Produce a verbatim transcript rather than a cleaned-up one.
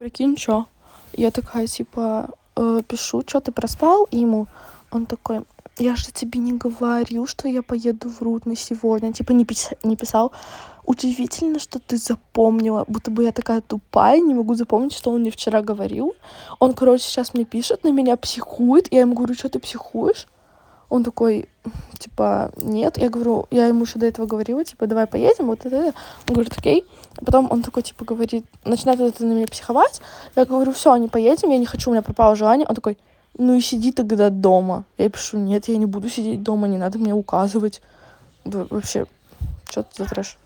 Прикинь, чё? Я такая, типа, э, пишу: "Чё, ты проспал?" И ему он такой: "Я же тебе не говорил, что я поеду в Рудный сегодня". Типа не пись не писал: "Удивительно, что ты запомнила". Будто бы я такая тупая, не могу запомнить, что он мне вчера говорил. Он, короче, сейчас мне пишет, на меня психует. Я ему говорю: "Чё ты психуешь?" Он такой, типа: "Нет". Я говорю, я ему ещё до этого говорила, типа: "Давай поедем". Вот это. Он говорит: "Окей". Потом он такой, типа, говорит, начинает вот это на меня психовать. Я говорю: "Всё, не поедем, я не хочу, у меня пропало желание". Он такой: "Ну и сиди тогда дома". Я пишу: "Нет, я не буду сидеть дома, не надо мне указывать". Да вообще, что это за трэш?